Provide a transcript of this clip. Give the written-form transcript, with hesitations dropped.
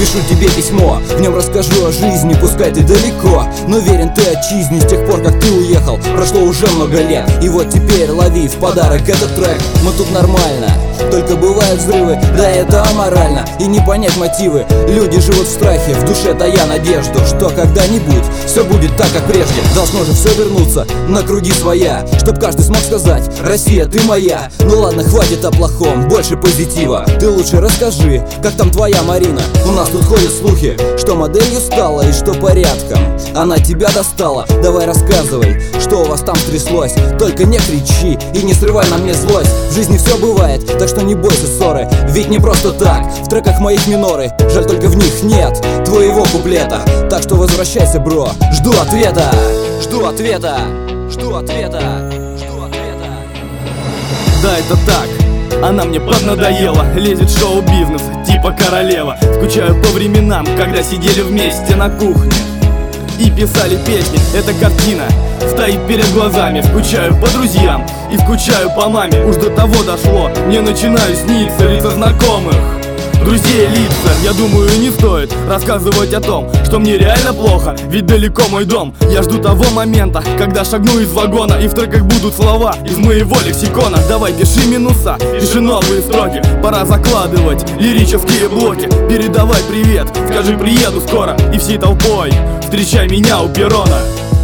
Напишу тебе письмо, в нем расскажу о жизни, пускай ты далеко, но верен ты отчизне. С тех пор, как ты уехал, прошло уже много лет, и вот теперь лови в подарок этот трек. Мы тут нормально, только бывают взрывы, да это аморально. И не понять мотивы, люди живут в страхе, в душе тая надежду, что когда-нибудь все будет так, как прежде. Должно же все вернуться на круги своя, чтоб каждый смог сказать: Россия, ты моя. Ну ладно, хватит о плохом, больше позитива. Ты лучше расскажи, как там твоя Марина. У нас тут ходят слухи, что моделью стала и что порядком она тебя достала. Давай рассказывай, что у вас там стряслось. Только не кричи и не срывай на мне злость. В жизни все бывает, так что не бойся ссоры, ведь не просто так в треках моих миноры. Жаль, только в них нет твоего куплета. Так что возвращайся, бро, жду ответа. Жду ответа. Жду ответа. Жду ответа. Да, это так, она мне поднадоела. Лезет в шоу-бизнес, типа королева. Скучаю по временам, когда сидели вместе на кухне и писали песни. Эта картина стоит перед глазами. Скучаю по друзьям и скучаю по маме. Уж до того дошло, мне начинают сниться лица знакомых, друзей, лица. Я думаю, не стоит рассказывать о том, что мне реально плохо, ведь далеко мой дом. Я жду того момента, когда шагну из вагона, и в треках будут слова из моего лексикона. Давай пиши минуса, пиши новые строки, пора закладывать лирические блоки. Передавай привет, скажи приеду скоро, и всей толпой встречай меня у перрона.